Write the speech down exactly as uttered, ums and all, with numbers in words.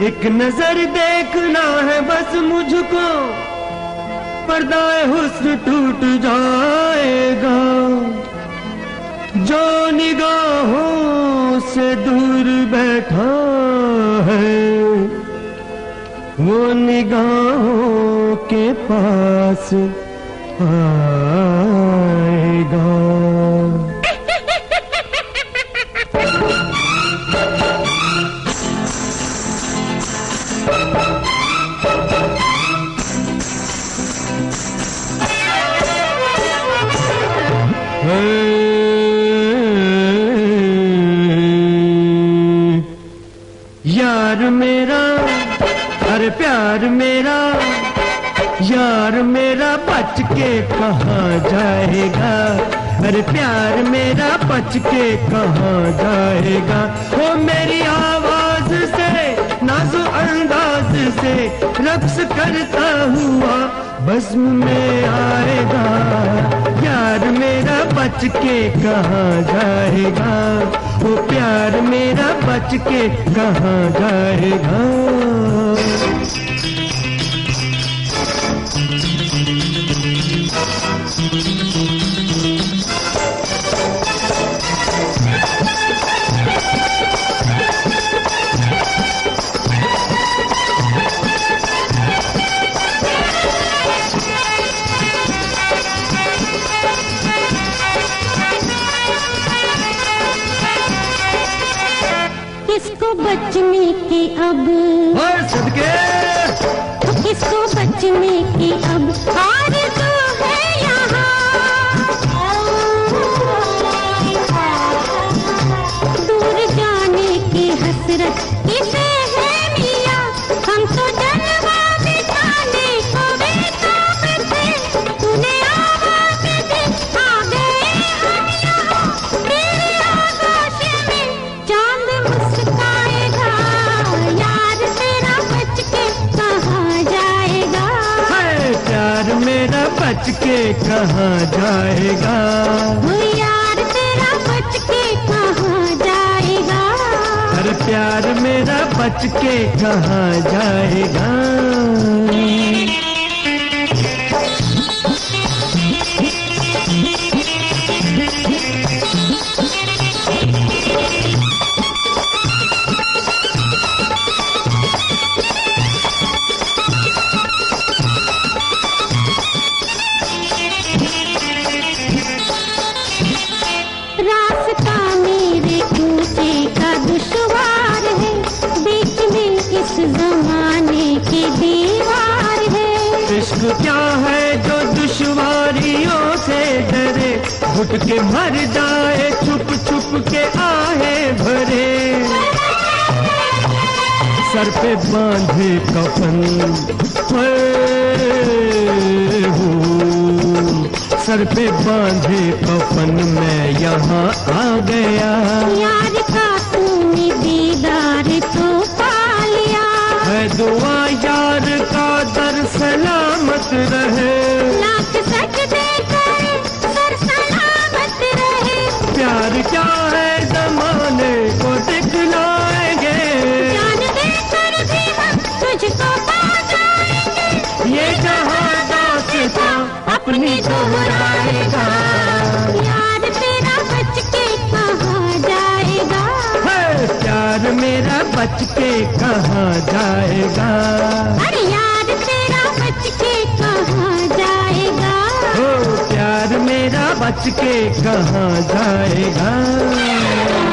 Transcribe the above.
एक नजर देखना है बस मुझको, पर्दाए हुस्न टूट जाएगा। जो निगाहों से दूर बैठा है वो निगाहों के पास आएगा। यार मेरा, अरे प्यार मेरा, यार मेरा बच के कहाँ जाएगा। अरे प्यार मेरा बच के कहाँ जाएगा। वो मेरी आवाज से नाज़ो अंदाज से रक्स करता हुआ बज़्म में आएगा। यार मेरा बच के कहाँ जाएगा। वो प्यार मेरा बच के कहाँ जाएगा। किसको बचने की अब और सदके, किसको बचने की अब आरज़ू है यहाँ। दूर जाने की हसरत किसे है मिया। हम तो जलवा दिखाने को बेताब थे, तूने आवाज़ दी आ गए हम यहाँ। तेरे आगोश में चांद मुस्काएगा। यार तेरा बच के कहाँ जाएगा। प्यार मेरा बच के कहाँ जाएगा। वो यार तेरा बच के कहाँ जाएगा। अरे प्यार मेरा बच के कहाँ जाएगा। रास्ता मेरे ऊंचे का दुश्वार है, बीच में इस जमाने की दीवार है। इश्क क्या है जो दुश्वारियों से डरे, घुट के मर जाए छुप छुप के आहे भरे। सर पे बांधे कफन सर पे बांधे कफन मैं यहाँ आ गया। यार का तूने दीदार तो पा लिया। है दुआ यार का दर सलामत रहे। लाख सजदे करे सर सलामत रहे। प्यार क्या है जमाने को दिखलाएंगे। जान दे कर भी हम तुझको पा जाएंगे। ये जहां दास्तां अपनी दोहराएगा। यार तेरा बच के कहाँ जाएगा। है प्यार मेरा बच के कहाँ जाएगा। अरे यार तेरा बच के कहाँ जाएगा। हो प्यार मेरा बच के कहाँ जाएगा।